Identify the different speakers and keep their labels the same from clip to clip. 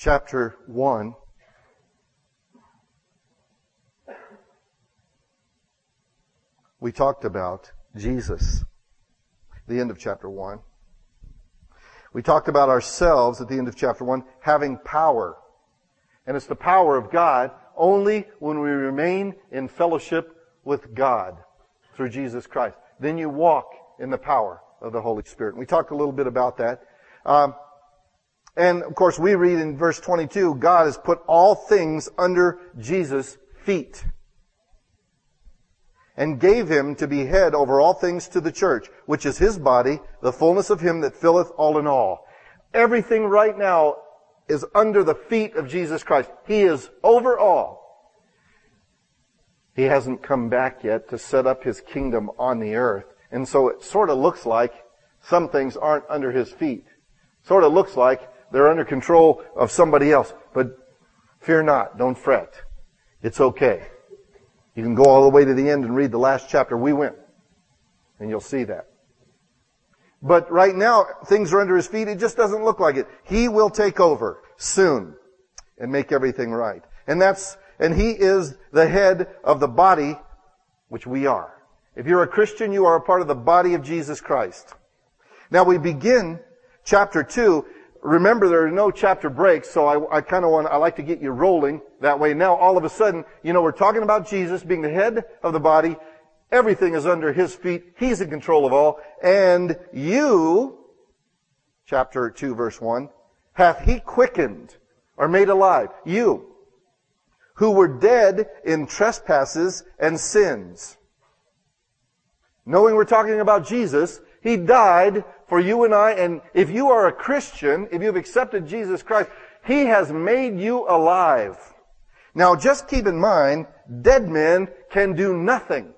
Speaker 1: chapter 1, we talked about Jesus, the end of chapter 1. We talked about ourselves at the end of chapter 1 having power. And it's the power of God only when we remain in fellowship with God through Jesus Christ. Then you walk in the power of the Holy Spirit. And we talked a little bit about that. And of course we read in verse 22, God has put all things under Jesus' feet and gave him to be head over all things to the church, which is his body, the fullness of him that filleth all in all. Everything right now is under the feet of Jesus Christ. He is over all. He hasn't come back yet to set up his kingdom on the earth. And so it sort of looks like some things aren't under his feet. Sort of looks like they're under control of somebody else. But fear not, don't fret. It's okay. You can go all the way to the end and read the last chapter. We went. And you'll see that. But right now, things are under his feet. It just doesn't look like it. He will take over soon and make everything right. And he is the head of the body, which we are. If you're a Christian, you are a part of the body of Jesus Christ. Now we begin chapter 2. Remember, there are no chapter breaks, so I like to get you rolling that way. Now, all of a sudden, we're talking about Jesus being the head of the body. Everything is under his feet. He's in control of all. And you, chapter 2, verse 1, hath he quickened or made alive. You, who were dead in trespasses and sins. Knowing we're talking about Jesus, he died for you and I. And if you are a Christian, if you've accepted Jesus Christ, he has made you alive. Now, just keep in mind, dead men can do nothing.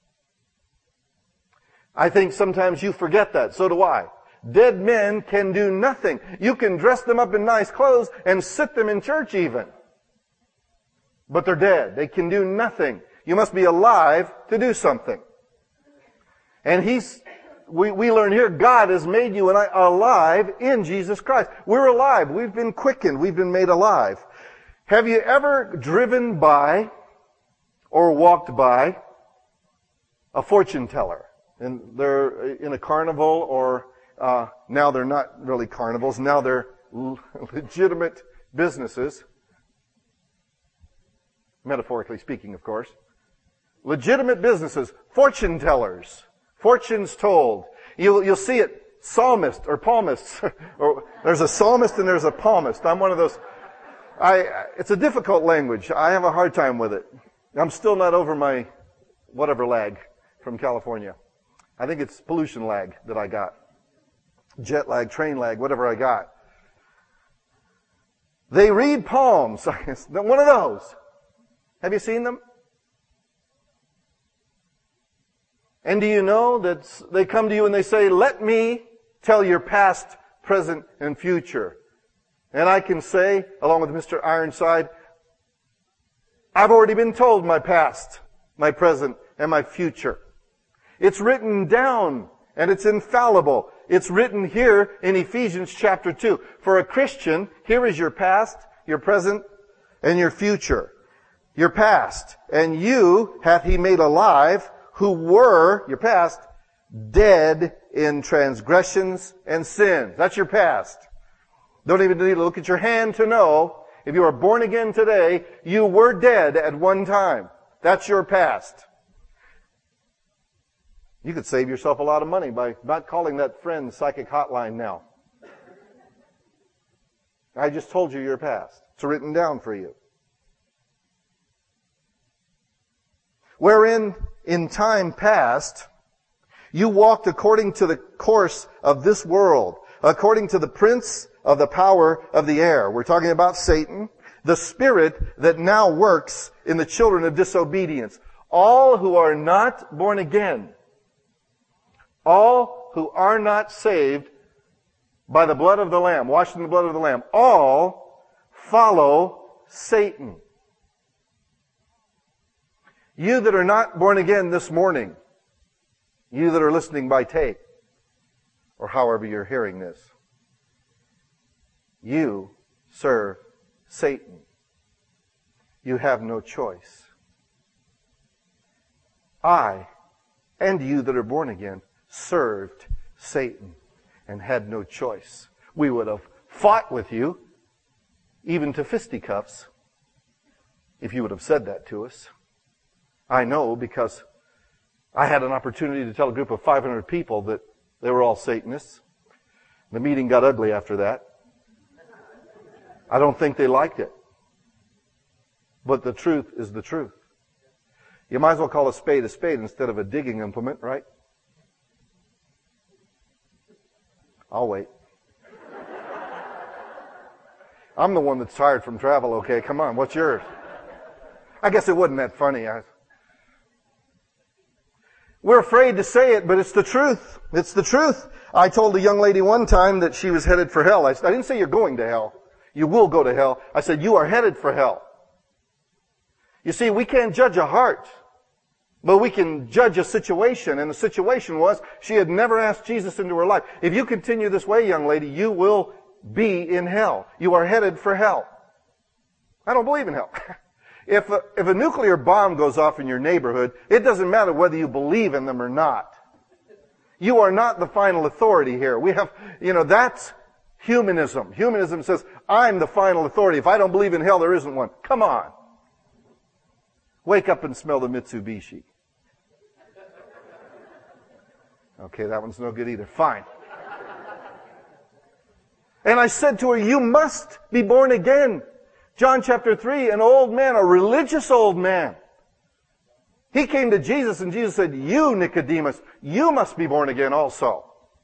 Speaker 1: I think sometimes you forget that. So do I. Dead men can do nothing. You can dress them up in nice clothes and sit them in church even. But they're dead. They can do nothing. You must be alive to do something. And we learn here, God has made you and I alive in Jesus Christ. We're alive. We've been quickened. We've been made alive. Have you ever driven by or walked by a fortune teller? And they're in a carnival, or now they're not really carnivals. Now they're legitimate businesses. Metaphorically speaking, of course. Legitimate businesses. Fortune tellers. Fortunes told. You'll see it. Psalmist or palmists. Or there's a psalmist and there's a palmist. I'm one of those. It's a difficult language. I have a hard time with it. I'm still not over my whatever lag from California. I think it's pollution lag that I got. Jet lag, train lag, whatever I got. They read palms. One of those. Have you seen them? And do you know that they come to you and they say, let me tell your past, present, and future. And I can say, along with Mr. Ironside, I've already been told my past, my present, and my future. It's written down, and it's infallible. It's written here in Ephesians chapter 2. For a Christian, here is your past, your present, and your future. Your past. And you hath he made alive, who were, your past, dead in transgressions and sins. That's your past. Don't even need to look at your hand to know, if you are born again today, you were dead at one time. That's your past. You could save yourself a lot of money by not calling that friend psychic hotline now. I just told you your past. It's written down for you. Wherein, in time past, you walked according to the course of this world, according to the prince of the power of the air. We're talking about Satan, the spirit that now works in the children of disobedience. All who are not born again, all who are not saved by the blood of the Lamb, washed in the blood of the Lamb, all follow Satan. You that are not born again this morning, you that are listening by tape, or however you're hearing this, you serve Satan. You have no choice. I, and you that are born again, served Satan and had no choice. We would have fought with you, even to fisticuffs, if you would have said that to us. I know, because I had an opportunity to tell a group of 500 people that they were all Satanists. The meeting got ugly after that. I don't think they liked it. But the truth is the truth. You might as well call a spade instead of a digging implement, right? I'll wait. I'm the one that's tired from travel, okay? Come on, what's yours? I guess it wasn't that funny. We're afraid to say it, but it's the truth. It's the truth. I told a young lady one time that she was headed for hell. I didn't say you're going to hell. You will go to hell. I said, you are headed for hell. You see, we can't judge a heart, but we can judge a situation. And the situation was, she had never asked Jesus into her life. If you continue this way, young lady, you will be in hell. You are headed for hell. I don't believe in hell. If a nuclear bomb goes off in your neighborhood, it doesn't matter whether you believe in them or not. You are not the final authority here. We have, that's humanism. Humanism says, I'm the final authority. If I don't believe in hell, there isn't one. Come on. Wake up and smell the Mitsubishi. Okay, that one's no good either. Fine. And I said to her, you must be born again. John chapter 3, an old man, a religious old man. He came to Jesus and Jesus said, you, Nicodemus, you must be born again also.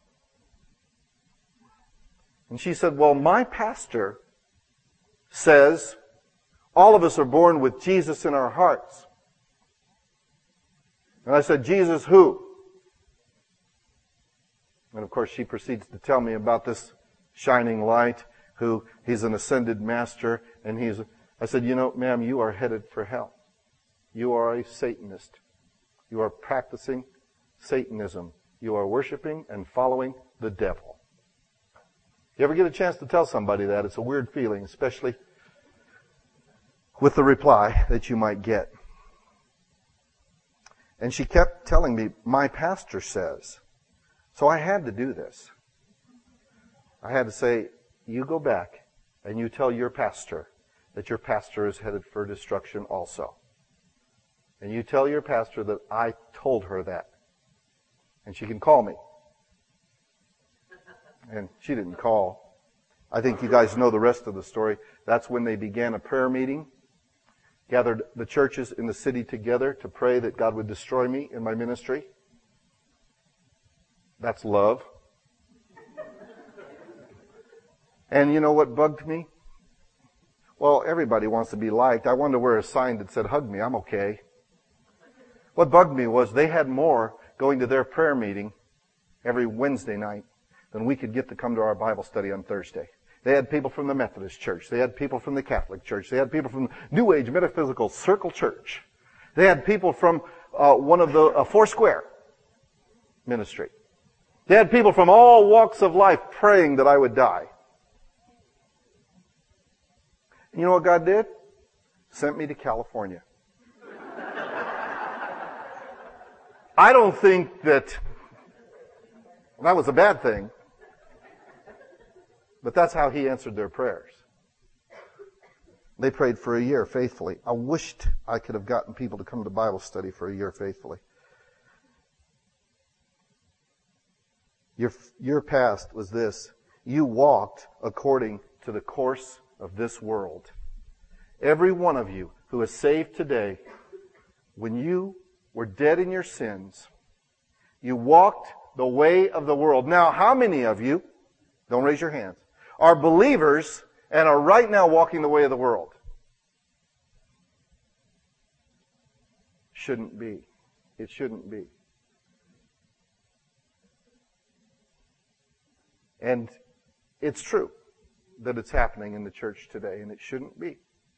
Speaker 1: And she said, well, my pastor says all of us are born with Jesus in our hearts. And I said, Jesus who? And of course she proceeds to tell me about this shining light, who he's an ascended master, and I said, ma'am, you are headed for hell. You are a Satanist. You are practicing Satanism. You are worshiping and following the devil. You ever get a chance to tell somebody that, it's a weird feeling, especially with the reply that you might get. And she kept telling me, my pastor says. So I had to do this. I had to say, you go back and you tell your pastor that your pastor is headed for destruction also. And you tell your pastor that I told her that. And she can call me. And she didn't call. I think you guys know the rest of the story. That's when they began a prayer meeting, gathered the churches in the city together to pray that God would destroy me in my ministry. That's love. And you know what bugged me? Well, everybody wants to be liked. I wanted to wear a sign that said, hug me, I'm okay. What bugged me was they had more going to their prayer meeting every Wednesday night than we could get to come to our Bible study on Thursday. They had people from the Methodist Church. They had people from the Catholic Church. They had people from the New Age Metaphysical Circle Church. They had people from one of the Foursquare ministry. They had people from all walks of life praying that I would die. And you know what God did? Sent me to California. I don't think that was a bad thing. But that's how He answered their prayers. They prayed for a year faithfully. I wished I could have gotten people to come to Bible study for a year faithfully. Your past was this. You walked according to the course of this world. Every one of you who is saved today, when you were dead in your sins, you walked the way of the world. Now, how many of you, don't raise your hands, are believers and are right now walking the way of the world? Shouldn't be. It shouldn't be. And it's true that it's happening in the church today, and it shouldn't be.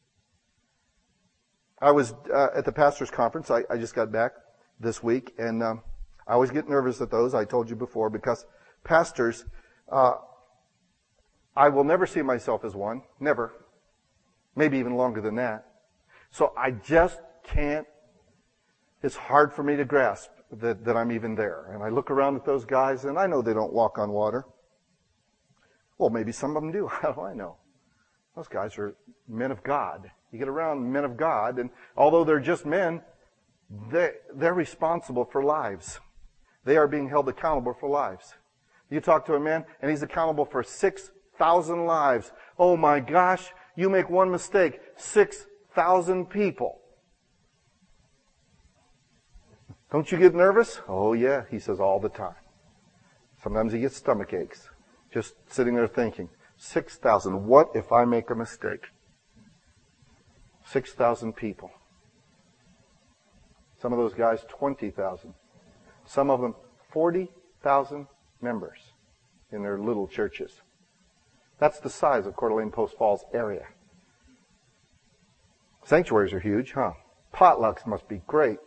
Speaker 1: I was at the pastor's conference. I just got back this week, and I always get nervous at those, I told you before, because pastors, I will never see myself as one. Never. Maybe even longer than that. So I just can't, it's hard for me to grasp that I'm even there. And I look around at those guys, and I know they don't walk on water. Well, maybe some of them do. How do I know? Those guys are men of God. You get around men of God, and although they're just men, they're responsible for lives. They are being held accountable for lives. You talk to a man, and he's accountable for 6,000 lives. Oh my gosh, you make one mistake, 6,000 people. Don't you get nervous? Oh yeah, he says all the time. Sometimes he gets stomach aches. Just sitting there thinking, 6,000, what if I make a mistake? 6,000 people. Some of those guys, 20,000. Some of them, 40,000 members in their little churches. That's the size of Coeur d'Alene Post Falls area. Sanctuaries are huge, huh? Potlucks must be great.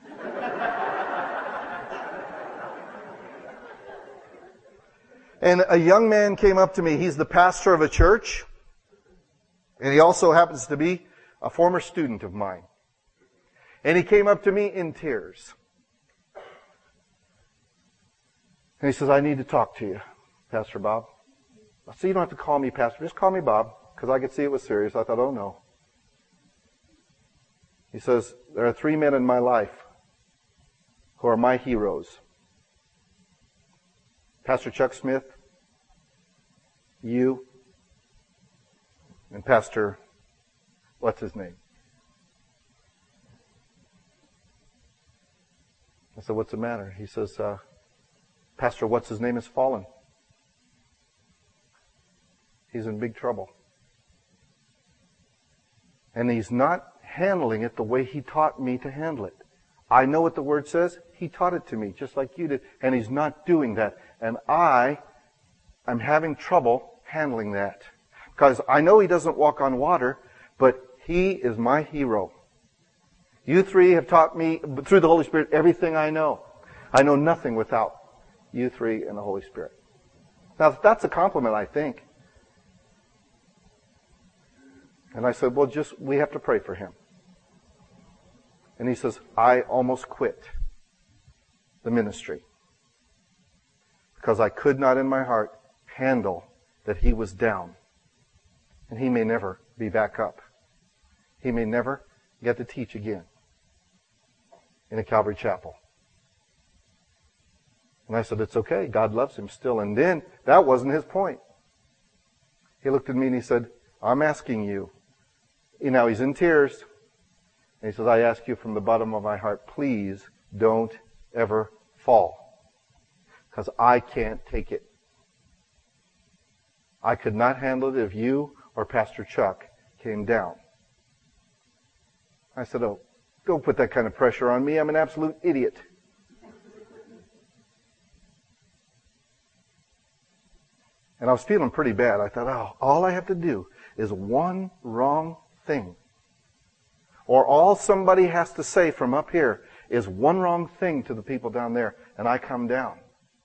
Speaker 1: And a young man came up to me. He's the pastor of a church. And he also happens to be a former student of mine. And he came up to me in tears. And he says, I need to talk to you, Pastor Bob. I said, you don't have to call me Pastor. Just call me Bob, because I could see it was serious. I thought, oh no. He says, there are 3 men in my life who are my heroes. Pastor Chuck Smith, you, and Pastor, what's his name? I said, what's the matter? He says, Pastor, what's his name has fallen. He's in big trouble. And he's not handling it the way he taught me to handle it. I know what the Word says. He taught it to me, just like you did. And he's not doing that. And I'm having trouble handling that. Because I know he doesn't walk on water, but he is my hero. You three have taught me, through the Holy Spirit, everything I know. I know nothing without you three and the Holy Spirit. Now, that's a compliment, I think. And I said, well, we have to pray for him. And he says, I almost quit the ministry because I could not in my heart handle that he was down. And he may never be back up. He may never get to teach again in a Calvary chapel. And I said, it's okay. God loves him still. And then, that wasn't his point. He looked at me and he said, I'm asking you. Now he's in tears. And he says, I ask you from the bottom of my heart, please don't ever fall. Because I can't take it. I could not handle it if you or Pastor Chuck came down. I said, oh, don't put that kind of pressure on me. I'm an absolute idiot. And I was feeling pretty bad. I thought, oh, all I have to do is one wrong thing. Or all somebody has to say from up here is one wrong thing to the people down there, and I come down.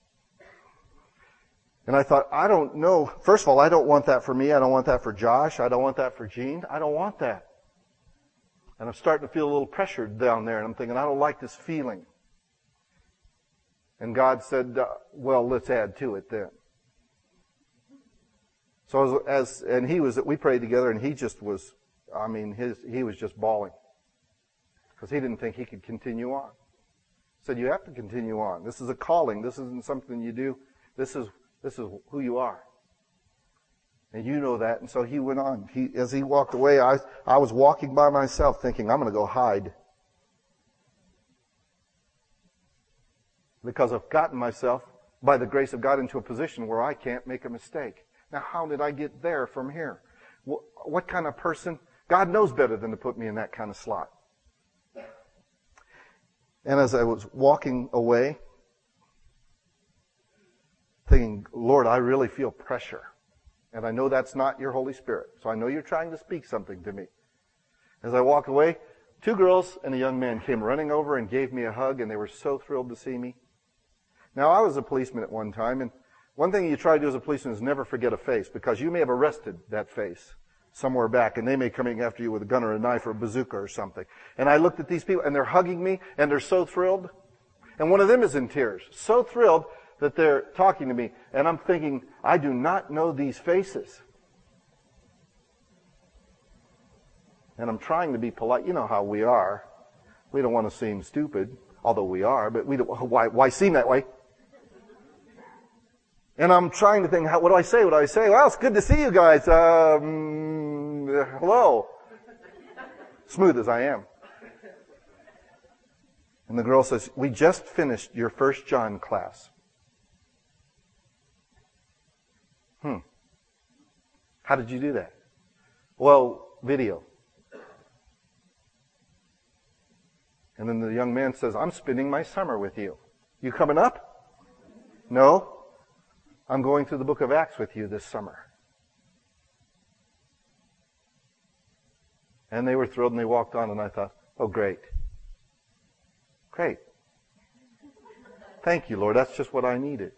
Speaker 1: And I thought, I don't know. First of all, I don't want that for me. I don't want that for Josh. I don't want that for Gene. I don't want that. And I'm starting to feel a little pressured down there, and I'm thinking, I don't like this feeling. And God said, well, let's add to it then. So we prayed together, and he just was, he was just bawling. Because he didn't think he could continue on. He said, you have to continue on. This is a calling. This isn't something you do. This is who you are. And you know that. And so he went on. As he walked away, I was walking by myself thinking, I'm going to go hide. Because I've gotten myself, by the grace of God, into a position where I can't make a mistake. Now, how did I get there from here? What kind of person? God knows better than to put me in that kind of slot. And as I was walking away, thinking, Lord, I really feel pressure. And I know that's not your Holy Spirit. So I know you're trying to speak something to me. As I walked away, 2 girls and a young man came running over and gave me a hug, and they were so thrilled to see me. Now, I was a policeman at one time, and one thing you try to do as a policeman is never forget a face, because you may have arrested that face. somewhere back, and they may come in after you with a gun or a knife or a bazooka or something. And I looked at these people, and they're hugging me, and they're so thrilled. And one of them is in tears, so thrilled that they're talking to me. And I'm thinking, I do not know these faces. And I'm trying to be polite. You know how we are. We don't want to seem stupid, although we are, but we don't, why seem that way? And I'm trying to think, what do I say? What do I say? Well, it's good to see you guys. Hello. Smooth as I am. And the girl says, we just finished your 1 John class. How did you do that? Well, video. And then the young man says, I'm spending my summer with you. You coming up? No. I'm going through the book of Acts with you this summer. And they were thrilled and they walked on, and I thought, oh, great. Great. Thank you, Lord. That's just what I needed.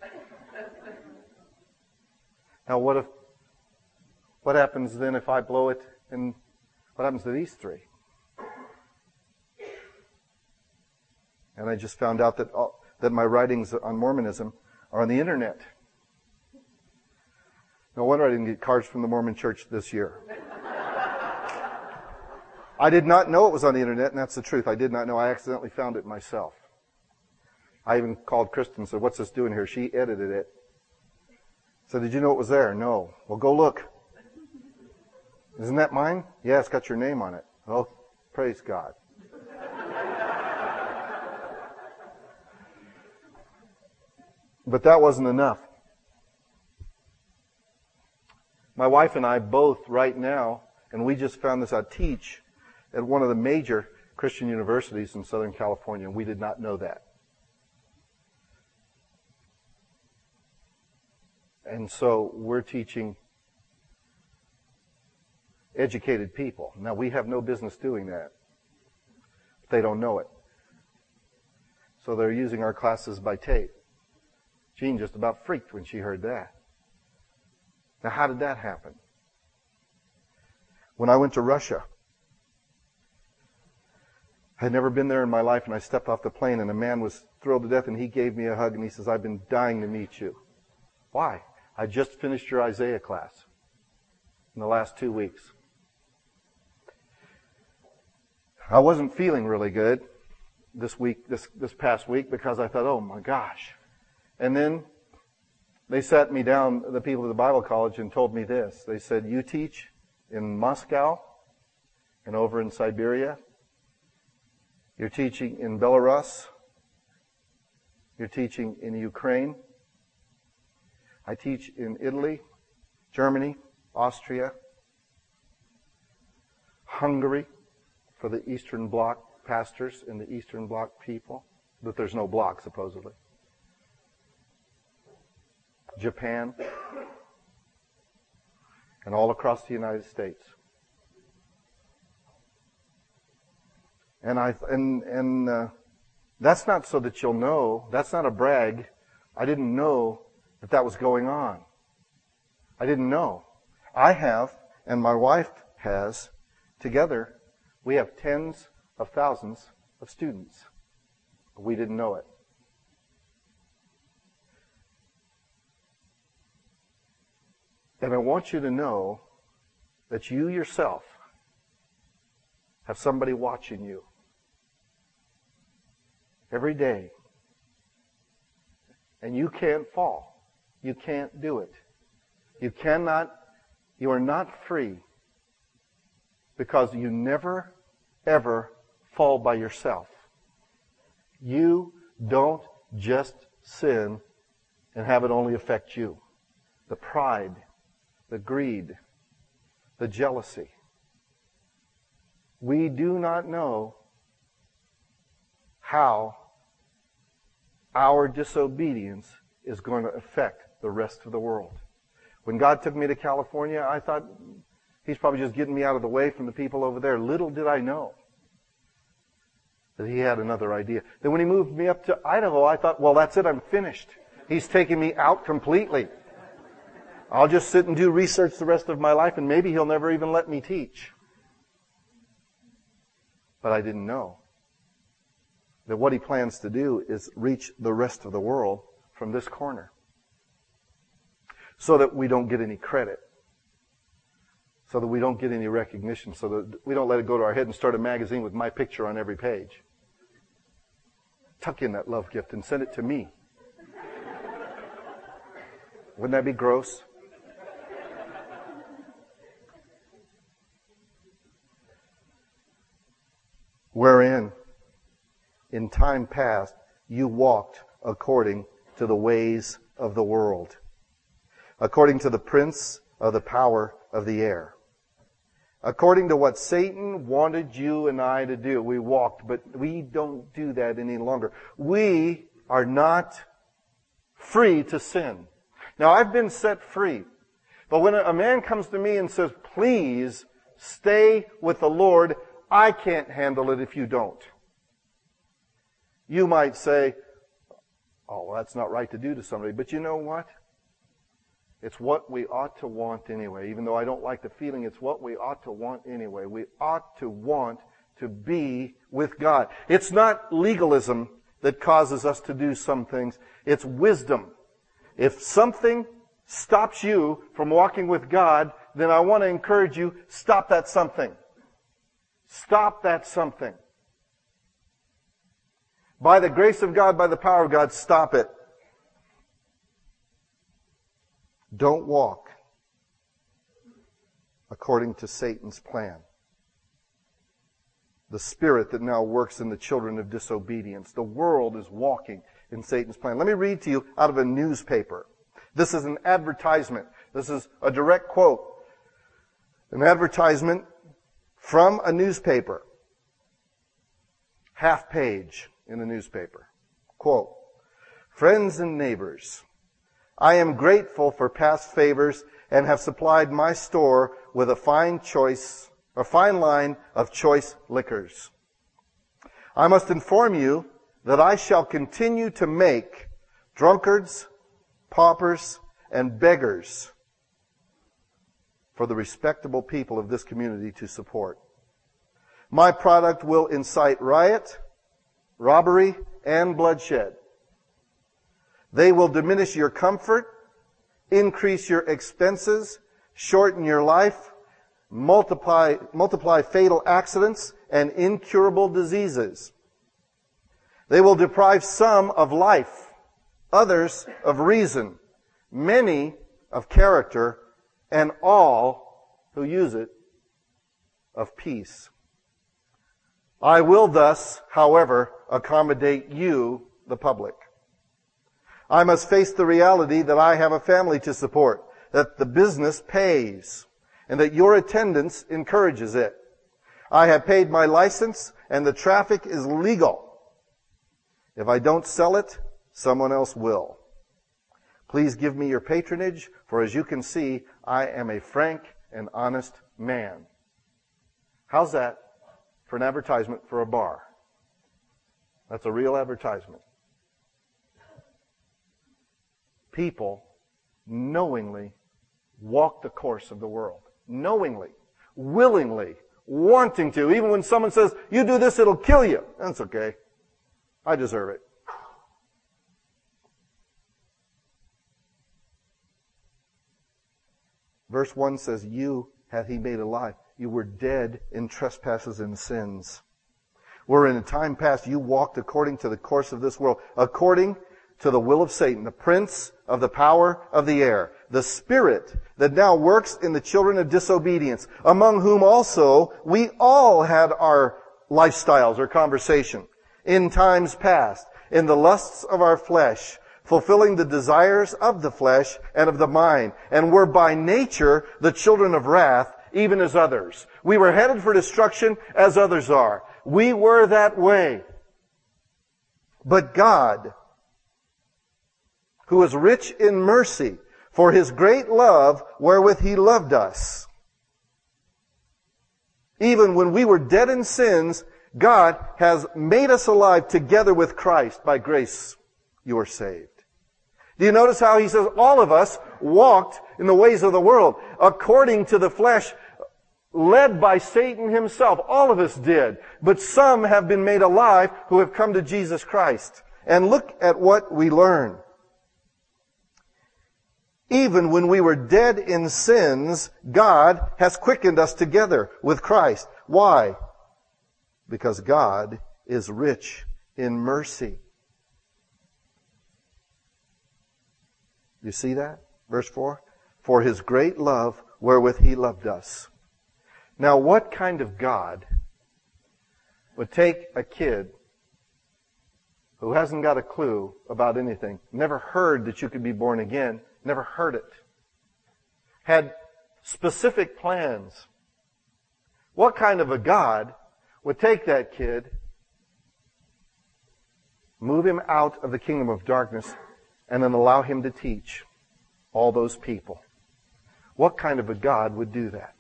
Speaker 1: Now, what happens then if I blow it? And what happens to these three? And I just found out that my writings on Mormonism are on the internet. No wonder I didn't get cards from the Mormon Church this year. I did not know it was on the internet, and that's the truth. I did not know. I accidentally found it myself. I even called Kristen and said, what's this doing here? She edited it. I said, did you know it was there? No. Well, go look. Isn't that mine? Yeah, it's got your name on it. Oh, praise God. But that wasn't enough. My wife and I both right now, and we just found this out, teach at one of the major Christian universities in Southern California, and we did not know that. And so we're teaching educated people. Now, we have no business doing that. They don't know it. So they're using our classes by tape. Jean just about freaked when she heard that. Now, how did that happen? When I went to Russia, I had never been there in my life, and I stepped off the plane, and a man was thrilled to death, and he gave me a hug, and he says, I've been dying to meet you. Why? I just finished your Isaiah class in the last 2 weeks. I wasn't feeling really good this past week, because I thought, oh my gosh. And then they sat me down, the people of the Bible College, and told me this. They said, you teach in Moscow and over in Siberia. You're teaching in Belarus. You're teaching in Ukraine. I teach in Italy, Germany, Austria, Hungary for the Eastern Bloc pastors and the Eastern Bloc people. But there's no bloc, supposedly. Japan, and all across the United States. And that's not so that you'll know. That's not a brag. I didn't know that was going on. I didn't know. I have, and my wife has, together, we have tens of thousands of students. We didn't know it. And I want you to know that you yourself have somebody watching you every day. And you can't fall. You can't do it. You are not free, because you never, ever fall by yourself. You don't just sin and have it only affect you. The pride, the greed, the jealousy. We do not know how our disobedience is going to affect the rest of the world. When God took me to California, I thought, He's probably just getting me out of the way from the people over there. Little did I know that He had another idea. Then when He moved me up to Idaho, I thought, well, that's it, I'm finished. He's taking me out completely. I'll just sit and do research the rest of my life, and maybe He'll never even let me teach. But I didn't know that what He plans to do is reach the rest of the world from this corner, so that we don't get any credit, so that we don't get any recognition, so that we don't let it go to our head and start a magazine with my picture on every page. Tuck in that love gift and send it to me. Wouldn't that be gross? Wherein, in time past, you walked according to the ways of the world, according to the prince of the power of the air, according to what Satan wanted you and I to do. We walked, but we don't do that any longer. We are not free to sin. Now, I've been set free. But when a man comes to me and says, please stay with the Lord, I can't handle it if you don't. You might say, oh, well, that's not right to do to somebody. But you know what? It's what we ought to want anyway. Even though I don't like the feeling, it's what we ought to want anyway. We ought to want to be with God. It's not legalism that causes us to do some things. It's wisdom. If something stops you from walking with God, then I want to encourage you, stop that something. Stop that something. By the grace of God, by the power of God, stop it. Don't walk according to Satan's plan. The spirit that now works in the children of disobedience. The world is walking in Satan's plan. Let me read to you out of a newspaper. This is an advertisement. This is a direct quote. An advertisement from a newspaper. Half page in the newspaper. Quote, friends and neighbors, I am grateful for past favors and have supplied my store with a fine line of choice liquors. I must inform you that I shall continue to make drunkards, paupers, and beggars for the respectable people of this community to support. My product will incite riot, robbery, and bloodshed. They will diminish your comfort, increase your expenses, shorten your life, multiply fatal accidents and incurable diseases. They will deprive some of life, others of reason, many of character, and all who use it of peace. I will thus, however, accommodate you, the public. I must face the reality that I have a family to support, that the business pays, and that your attendance encourages it. I have paid my license, and the traffic is legal. If I don't sell it, someone else will. Please give me your patronage, for as you can see, I am a frank and honest man. How's that for an advertisement for a bar? That's a real advertisement. People knowingly walk the course of the world. Knowingly, willingly, wanting to. Even when someone says, you do this, it'll kill you. That's okay. I deserve it. Verse 1 says, you hath he made alive. You were dead in trespasses and sins. Where in a time past you walked according to the course of this world, according to the will of Satan, the prince of the power of the air, the spirit that now works in the children of disobedience, among whom also we all had our lifestyles or conversation in times past, in the lusts of our flesh, fulfilling the desires of the flesh and of the mind, and were by nature the children of wrath, even as others. We were headed for destruction as others are. We were that way. But God, who is rich in mercy, for his great love wherewith he loved us, even when we were dead in sins, God has made us alive together with Christ. By grace you are saved. Do you notice how he says all of us walked in the ways of the world, according to the flesh, led by Satan himself? All of us did. But some have been made alive who have come to Jesus Christ. And look at what we learn. Even when we were dead in sins, God has quickened us together with Christ. Why? Because God is rich in mercy. You see that? Verse 4. For His great love wherewith He loved us. Now, what kind of God would take a kid who hasn't got a clue about anything, never heard that you could be born again, never heard it, had specific plans? What kind of a God would take that kid, move him out of the kingdom of darkness, and then allow him to teach all those people? What kind of a God would do that?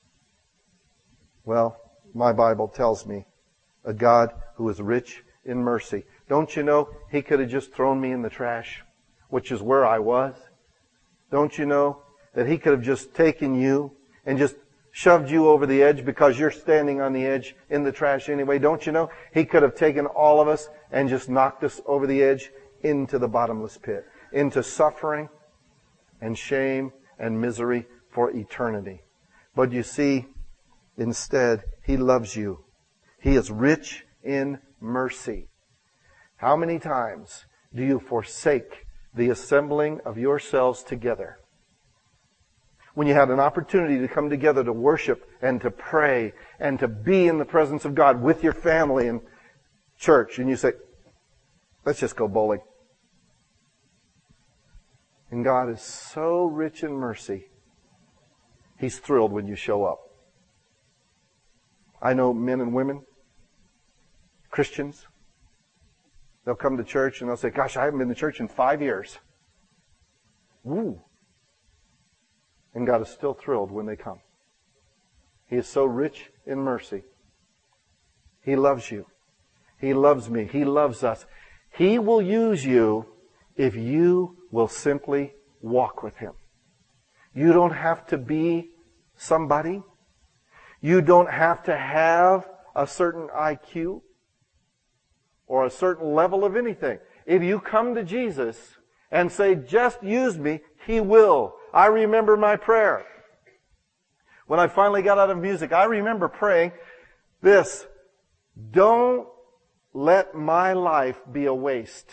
Speaker 1: Well, my Bible tells me a God who is rich in mercy. Don't you know He could have just thrown me in the trash, which is where I was? Don't you know that He could have just taken you and just shoved you over the edge because you're standing on the edge in the trash anyway? Don't you know He could have taken all of us and just knocked us over the edge into the bottomless pit, into suffering and shame and misery for eternity? But you see, instead, He loves you. He is rich in mercy. How many times do you forsake the assembling of yourselves together when you had an opportunity to come together to worship and to pray and to be in the presence of God with your family and church, and you say, let's just go bowling? And God is so rich in mercy, He's thrilled when you show up. I know men and women, Christians, they'll come to church and they'll say, gosh, I haven't been to church in 5 years. Woo. And God is still thrilled when they come. He is so rich in mercy. He loves you. He loves me. He loves us. He will use you if you will simply walk with Him. You don't have to be somebody. You don't have to have a certain IQ or a certain level of anything. If you come to Jesus and say, just use me, He will. I remember my prayer. When I finally got out of music, I remember praying this: don't let my life be a waste.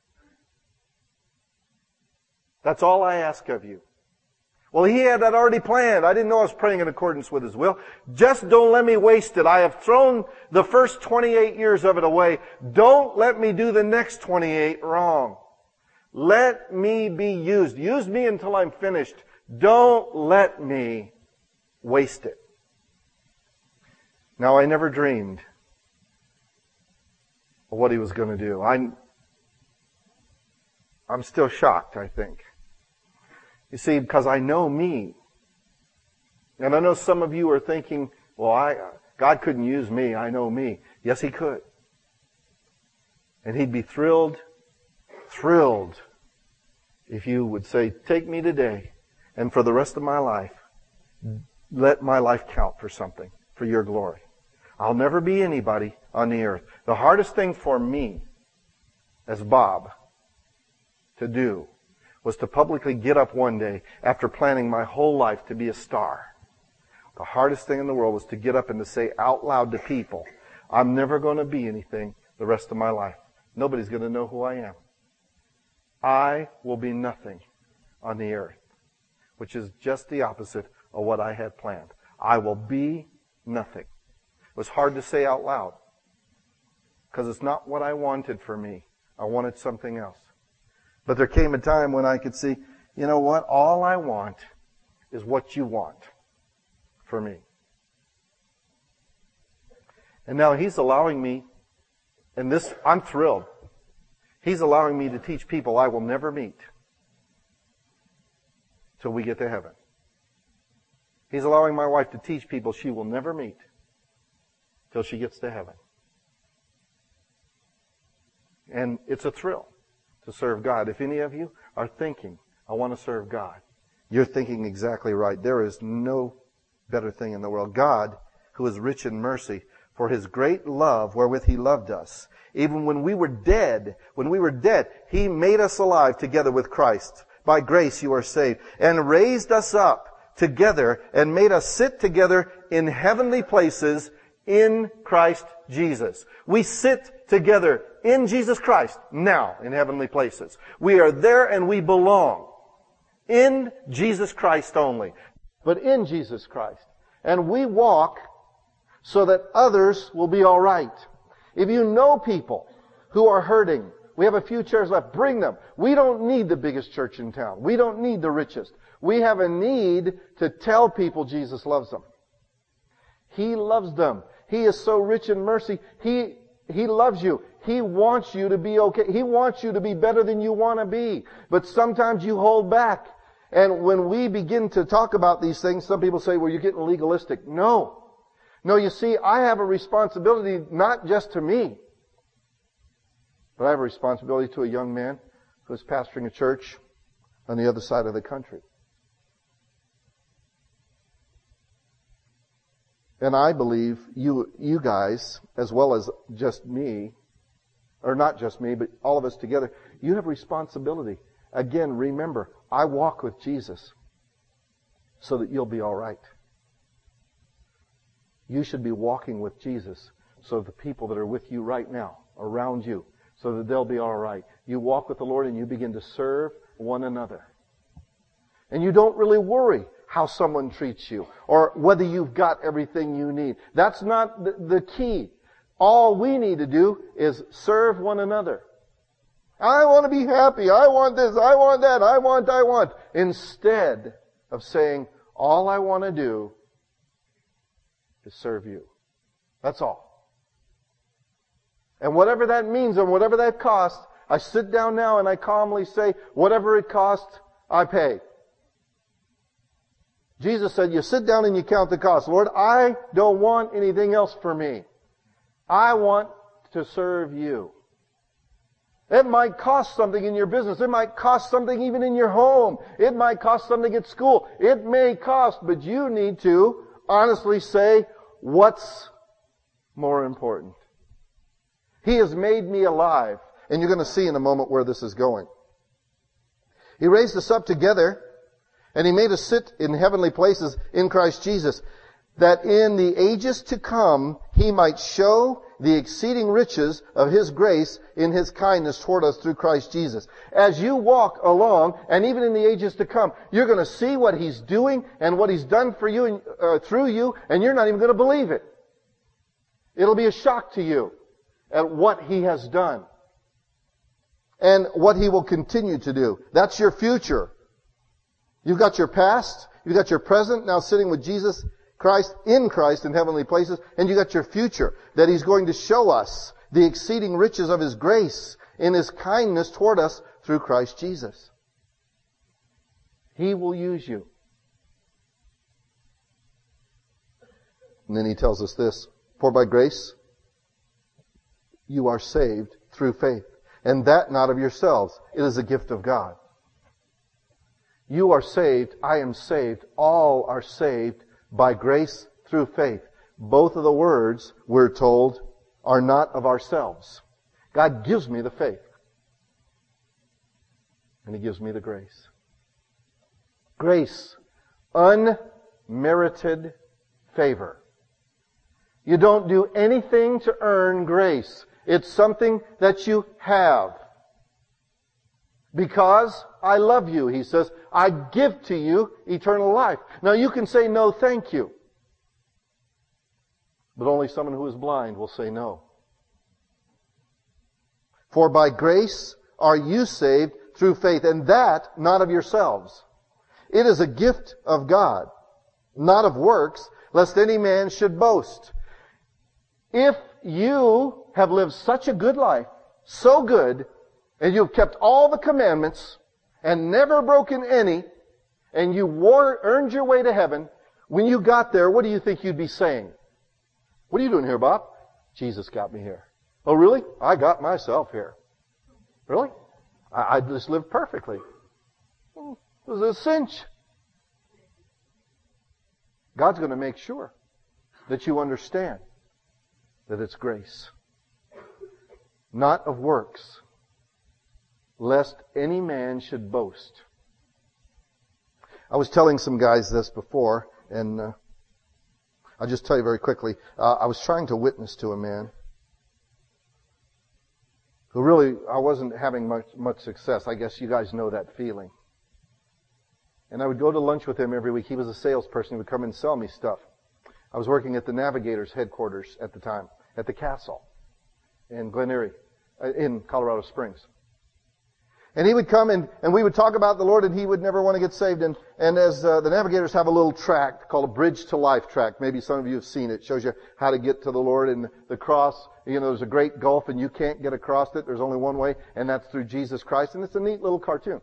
Speaker 1: That's all I ask of you. Well, He had that already planned. I didn't know I was praying in accordance with His will. Just don't let me waste it. I have thrown the first 28 years of it away. Don't let me do the next 28 wrong. Let me be used. Use me until I'm finished. Don't let me waste it. Now, I never dreamed of what He was going to do. I'm still shocked, I think. You see, because I know me. And I know some of you are thinking, well, God couldn't use me. I know me. Yes, He could. And He'd be thrilled if you would say, take me today, and for the rest of my life, let my life count for something, for Your glory. I'll never be anybody on the earth. The hardest thing for me, as Bob, to do was to publicly get up one day after planning my whole life to be a star. The hardest thing in the world was to get up and to say out loud to people, I'm never going to be anything the rest of my life. Nobody's going to know who I am. I will be nothing on the earth, which is just the opposite of what I had planned. I will be nothing. It was hard to say out loud because it's not what I wanted for me. I wanted something else. But there came a time when I could see, you know what? All I want is what You want for me. And now He's allowing me, and this, I'm thrilled. He's allowing me to teach people I will never meet till we get to heaven. He's allowing my wife to teach people she will never meet till she gets to heaven. And it's a thrill to serve God. If any of you are thinking, I want to serve God, you're thinking exactly right. There is no better thing in the world. God, who is rich in mercy, for His great love wherewith He loved us, even when we were dead, He made us alive together with Christ. By grace you are saved, and raised us up together and made us sit together in heavenly places in Christ Jesus. We sit together in Jesus Christ now in heavenly places. We are there and we belong in Jesus Christ only, but in Jesus Christ. And we walk so that others will be all right. If you know people who are hurting, we have a few chairs left, bring them. We don't need the biggest church in town. We don't need the richest. We have a need to tell people Jesus loves them. He loves them. He is so rich in mercy. He loves you. He wants you to be okay. He wants you to be better than you want to be. But sometimes you hold back. And when we begin to talk about these things, some people say, well, you're getting legalistic. No, you see, I have a responsibility not just to me, but I have a responsibility to a young man who is pastoring a church on the other side of the country. And I believe you guys, as well as just me, or not just me, but all of us together, you have responsibility. Again, remember, I walk with Jesus so that you'll be all right. You should be walking with Jesus so that the people that are with you right now, around you, so that they'll be all right. You walk with the Lord and you begin to serve one another. And you don't really worry how someone treats you or whether you've got everything you need. That's not the key. All we need to do is serve one another. I want to be happy. I want this. I want that. I want. Instead of saying, all I want to do is serve you. That's all. And whatever that means and whatever that costs, I sit down now and I calmly say, whatever it costs, I pay. Jesus said, you sit down and you count the cost. Lord, I don't want anything else for me. I want to serve you. It might cost something in your business. It might cost something even in your home. It might cost something at school. It may cost, but you need to honestly say, what's more important? He has made me alive. And you're going to see in a moment where this is going. He raised us up together, and He made us sit in heavenly places in Christ Jesus, that in the ages to come He might show the exceeding riches of His grace in His kindness toward us through Christ Jesus. As you walk along, and even in the ages to come, you're going to see what He's doing and what He's done for you and through you, and you're not even going to believe it. It'll be a shock to you at what He has done and what He will continue to do. That's your future. You've got your past, you've got your present, now sitting with Jesus Christ in heavenly places, and you got your future, that He's going to show us the exceeding riches of His grace in His kindness toward us through Christ Jesus. He will use you. And then He tells us this, for by grace you are saved through faith, and that not of yourselves. It is a gift of God. You are saved, I am saved, all are saved by grace through faith. Both of the words, we're told, are not of ourselves. God gives me the faith. And He gives me the grace. Grace. Unmerited favor. You don't do anything to earn grace. It's something that you have. Because I love you, He says, I give to you eternal life. Now you can say no, thank you. But only someone who is blind will say no. For by grace are you saved through faith, and that not of yourselves. It is a gift of God, not of works, lest any man should boast. If you have lived such a good life, so good, and you've kept all the commandments and never broken any, and you earned your way to heaven, when you got there, what do you think you'd be saying? What are you doing here, Bob? Jesus got me here. Oh, really? I got myself here. Really? I just lived perfectly. It was a cinch. God's going to make sure that you understand that it's grace, not of works, lest any man should boast. I was telling some guys this before, and I'll just tell you very quickly. I was trying to witness to a man who really, I wasn't having much success. I guess you guys know that feeling. And I would go to lunch with him every week. He was a salesperson. He would come and sell me stuff. I was working at the Navigators headquarters at the time, at the Castle in Glen Erie, in Colorado Springs. And he would come and we would talk about the Lord, and he would never want to get saved. And as the Navigators have a little tract called a Bridge to Life tract. Maybe some of you have seen it. It shows you how to get to the Lord. And the cross, there's a great gulf and you can't get across it. There's only one way, and that's through Jesus Christ. And it's a neat little cartoon.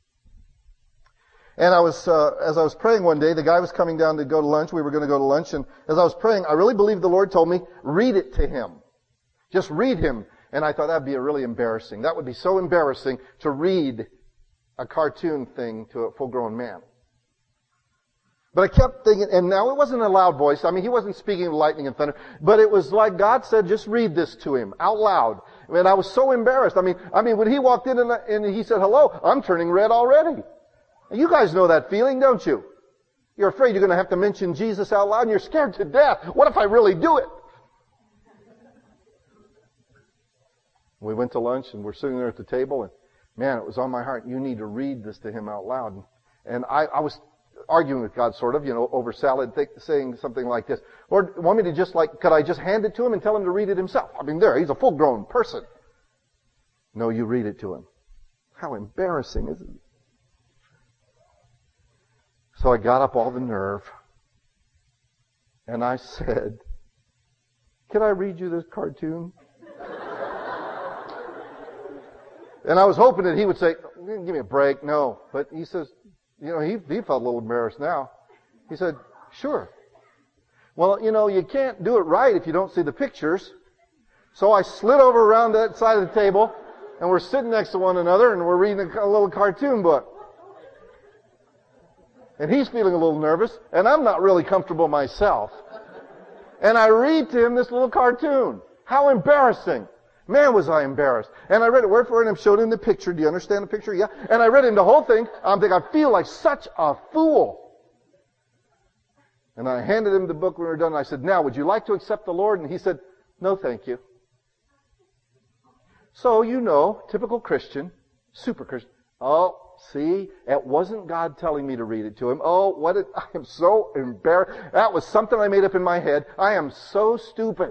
Speaker 1: And as I was praying one day, the guy was coming down to go to lunch. We were going to go to lunch. And as I was praying, I really believe the Lord told me, read it to him. Just read him. And I thought that'd be really embarrassing. That would be so embarrassing to read a cartoon thing to a full-grown man. But I kept thinking, and now it wasn't a loud voice. I mean, he wasn't speaking of lightning and thunder. But it was like God said, just read this to him out loud. And I was so embarrassed. I mean, when he walked in and he said hello, I'm turning red already. And you guys know that feeling, don't you? You're afraid you're going to have to mention Jesus out loud and you're scared to death. What if I really do it? We went to lunch and we're sitting there at the table, and man, it was on my heart. You need to read this to him out loud. And I was arguing with God, sort of, over salad, saying something like this. Lord, want me to could I just hand it to him and tell him to read it himself? I mean, he's a full-grown person. No, you read it to him. How embarrassing, isn't it? So I got up all the nerve, and I said, can I read you this cartoon? And I was hoping that he would say, give me a break. No. But he says, he felt a little embarrassed now. He said, sure. Well, you can't do it right if you don't see the pictures. So I slid over around that side of the table, and we're sitting next to one another, and we're reading a little cartoon book. And he's feeling a little nervous, and I'm not really comfortable myself. And I read to him this little cartoon. How embarrassing. Man, was I embarrassed. And I read it word for word, and I showed him the picture. Do you understand the picture? Yeah. And I read him the whole thing. I'm thinking, I feel like such a fool. And I handed him the book when we were done. And I said, now, would you like to accept the Lord? And he said, no, thank you. So, typical Christian, super Christian. Oh, see, it wasn't God telling me to read it to him. I am so embarrassed. That was something I made up in my head. I am so stupid.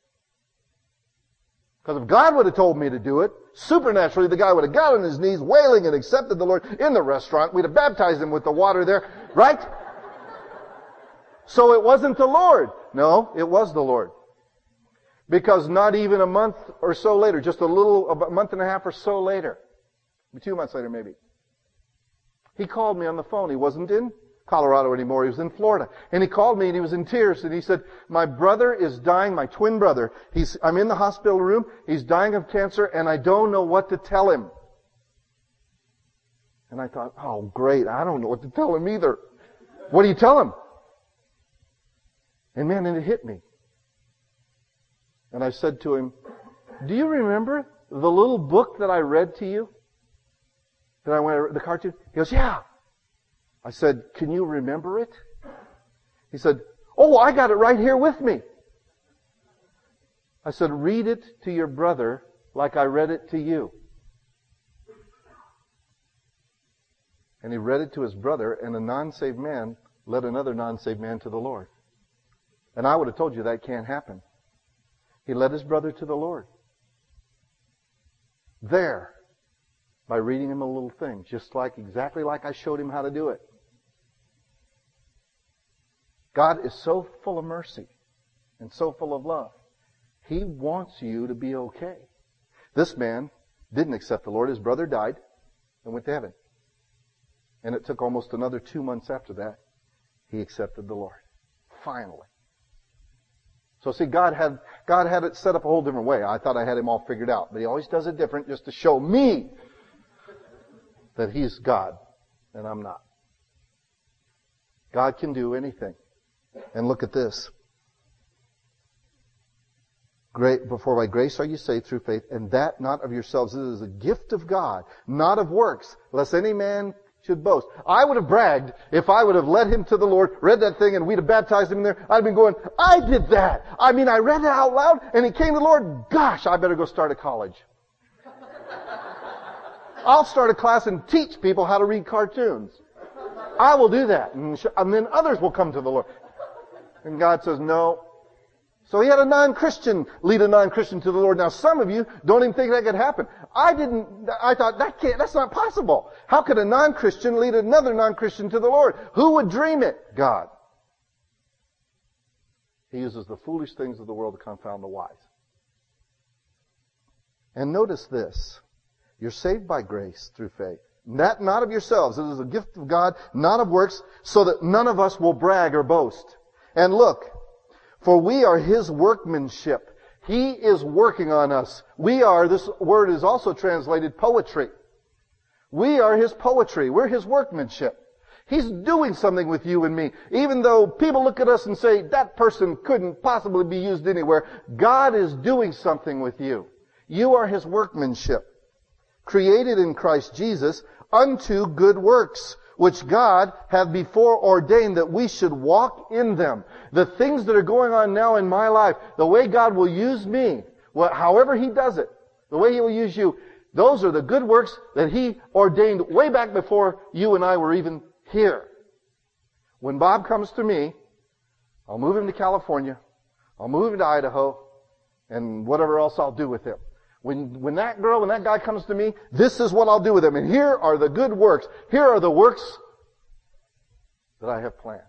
Speaker 1: Because if God would have told me to do it, supernaturally the guy would have got on his knees wailing and accepted the Lord in the restaurant. We'd have baptized him with the water there, right? So it wasn't the Lord. No, it was the Lord. Because not even a month or so later, just a month and a half or so later, 2 months later maybe, he called me on the phone. He wasn't in Colorado anymore. He was in Florida. And he called me and he was in tears. And he said, my brother is dying, my twin brother. I'm in the hospital room. He's dying of cancer and I don't know what to tell him. And I thought, oh great, I don't know what to tell him either. What do you tell him? And man, it hit me. And I said to him, do you remember the little book that I read to you? The cartoon? He goes, yeah. I said, can you remember it? He said, oh, I got it right here with me. I said, read it to your brother like I read it to you. And he read it to his brother, and a non-saved man led another non-saved man to the Lord. And I would have told you that can't happen. He led his brother to the Lord. There. By reading him a little thing, exactly like I showed him how to do it. God is so full of mercy and so full of love. He wants you to be okay. This man didn't accept the Lord. His brother died and went to heaven. And it took almost another 2 months after that, he accepted the Lord. Finally. So see, God had it set up a whole different way. I thought I had him all figured out. But he always does it different just to show me that He's God and I'm not. God can do anything. And look at this. Great, for by grace are you saved through faith, and that not of yourselves. It is a gift of God, not of works, lest any man should boast. I would have bragged if I would have led him to the Lord, read that thing, and we'd have baptized him in there. I'd have been going, I did that. I mean, I read it out loud, and he came to the Lord. Gosh, I better go start a college. I'll start a class and teach people how to read cartoons. I will do that, and then others will come to the Lord. And God says, no. So he had a non-Christian lead a non-Christian to the Lord. Now some of you don't even think that could happen. I thought that's not possible. How could a non-Christian lead another non-Christian to the Lord? Who would dream it? God. He uses the foolish things of the world to confound the wise. And notice this. You're saved by grace through faith. That not of yourselves. It is a gift of God, not of works, so that none of us will brag or boast. And look, for we are His workmanship. He is working on us. We are, this word is also translated poetry. We are His poetry. We're His workmanship. He's doing something with you and me. Even though people look at us and say, that person couldn't possibly be used anywhere, God is doing something with you. You are His workmanship, created in Christ Jesus unto good works, which God hath before ordained that we should walk in them. The things that are going on now in my life, the way God will use me, however He does it, the way He will use you, those are the good works that He ordained way back before you and I were even here. When Bob comes to me, I'll move him to California, I'll move him to Idaho, and whatever else I'll do with him. When that girl, when that guy comes to me, this is what I'll do with him. And here are the good works. Here are the works that I have planned.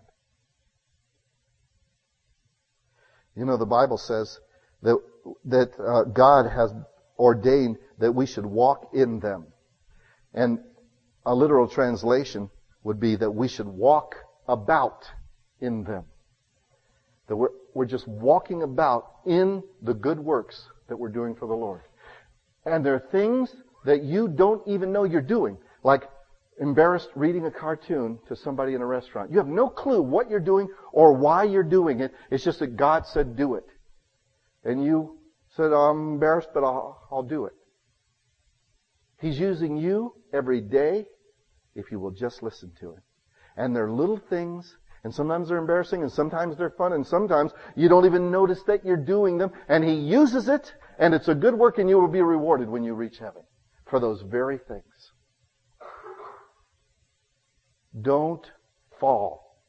Speaker 1: You know, the Bible says that God has ordained that we should walk in them. And a literal translation would be that we should walk about in them. That we're just walking about in the good works that we're doing for the Lord. And there are things that you don't even know you're doing. Like embarrassed reading a cartoon to somebody in a restaurant. You have no clue what you're doing or why you're doing it. It's just that God said do it. And you said, I'm embarrassed, but I'll do it. He's using you every day if you will just listen to Him. And they're little things, and sometimes they're embarrassing, and sometimes they're fun, and sometimes you don't even notice that you're doing them. And He uses it, and it's a good work, and you will be rewarded when you reach heaven for those very things. Don't fall.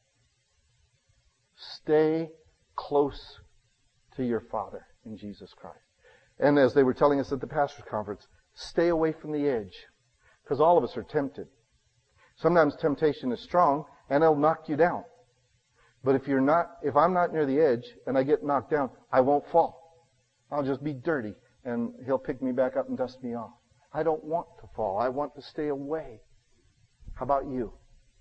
Speaker 1: Stay close to your Father in Jesus Christ. And as they were telling us at the pastor's conference, stay away from the edge. Because all of us are tempted. Sometimes temptation is strong, and it'll knock you down. But if I'm not near the edge, and I get knocked down, I won't fall. I'll just be dirty, and He'll pick me back up and dust me off. I don't want to fall. I want to stay away. How about you?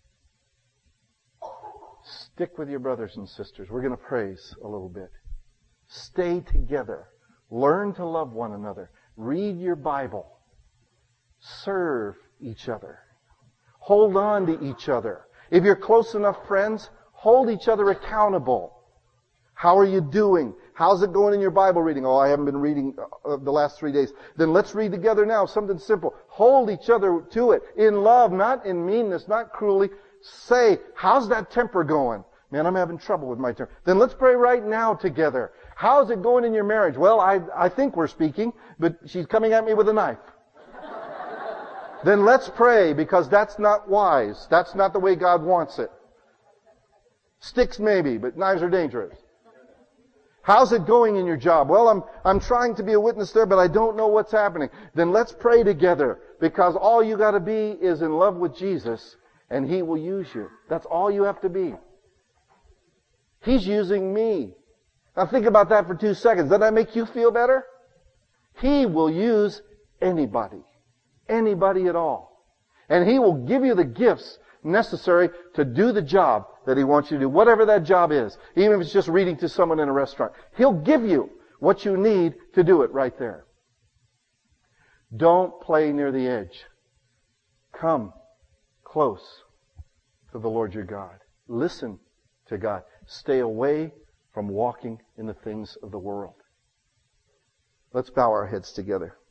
Speaker 1: Stick with your brothers and sisters. We're going to praise a little bit. Stay together. Learn to love one another. Read your Bible. Serve each other. Hold on to each other. If you're close enough friends, hold each other accountable. How are you doing? How's it going in your Bible reading? Oh, I haven't been reading the last 3 days. Then let's read together now, something simple. Hold each other to it in love, not in meanness, not cruelly. Say, how's that temper going? Man, I'm having trouble with my temper. Then let's pray right now together. How's it going in your marriage? Well, I think we're speaking, but she's coming at me with a knife. Then let's pray, because that's not wise. That's not the way God wants it. Sticks maybe, but knives are dangerous. How's it going in your job? Well, I'm trying to be a witness there, but I don't know what's happening. Then let's pray together, because all you got to be is in love with Jesus, and He will use you. That's all you have to be. He's using me. Now think about that for 2 seconds. Doesn't that make you feel better? He will use anybody. Anybody at all. And He will give you the gifts necessary to do the job that He wants you to do, whatever that job is. Even if it's just reading to someone in a restaurant. He'll give you what you need to do it right there. Don't play near the edge. Come close to the Lord your God. Listen to God. Stay away from walking in the things of the world. Let's bow our heads together.